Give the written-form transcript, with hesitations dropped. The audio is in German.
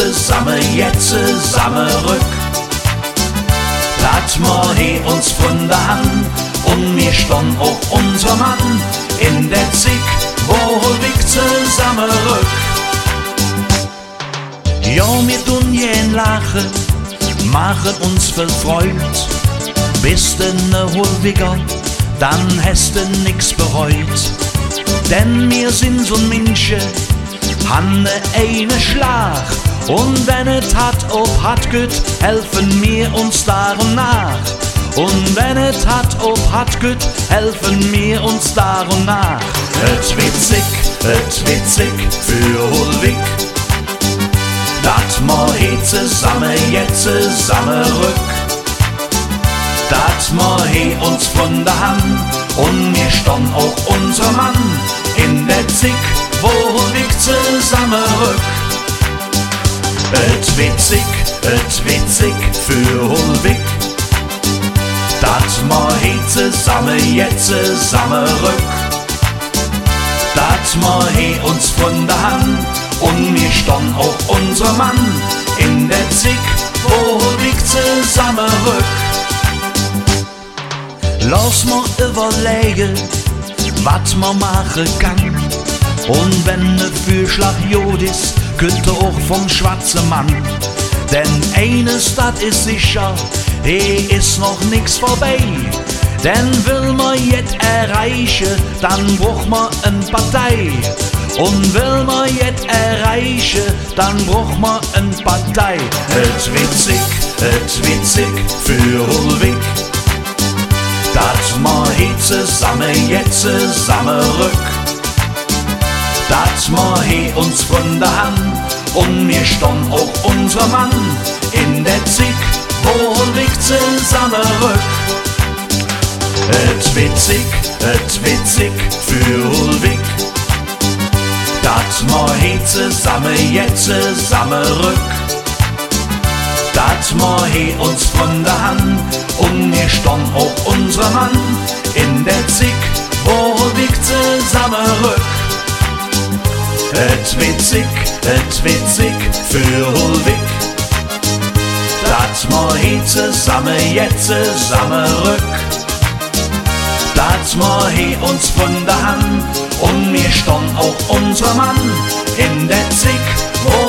zusammen, jetzt zusammen rück. Dat ma he uns von der Hand und mir stand auch unser Mann in der Zick, wo wir zusammen rück. Ja, wir tun jen lachen, machen uns verfreut. Bist du ne Holwiger, dann hast du nix bereut. Denn wir sind so Menschen, han eine Schlag. Und wenn es hat ob hat gut, helfen wir uns darum nach. Und wenn es hat ob hat gut, helfen wir uns darum nach. Et witzig für Holwig. Dat ma he zusammen, jetzt zusammen rück. Dat ma he uns von der Hand und mir stand auch unser Mann in der Zick, wo Holwig zusammen rück. Et witzig für Holwig. Dat ma he zusammen, jetzt zusammen rück. Dat ma he uns von der Hand und mir stand auch unser Mann in der Zick, wo Holwig zusammen rück. Lass mal überlegen, wat man machen kann. Und wenn ne Fürschlag Jod ist, könnte auch vom schwarzen Mann. Denn eines, dat ist sicher, ist noch nix vorbei. Denn will man jet erreichen, dann braucht man eine Partei. Und will man jet erreichen, dann braucht man eine Partei. Et witzig für Holwig. Dat ma he zusammen, jetzt zusammen rück. Dat ma he uns von der Hand und mir stand auch unser Mann in der Zick, wo Holwig zusammen rück. Et witzig für Holwig. Dat ma he zusammen, jetzt zusammen rück. Dat ma he uns von der Hand und mir stand auch unser Mann in der Zick, wo Holwig zusammen rück. Et witzig für Holwig. Dat ma he zusammen, jetzt zusammen rück. Dat ma he uns von der Hand und mir stand auch unser Mann in der Zick, wo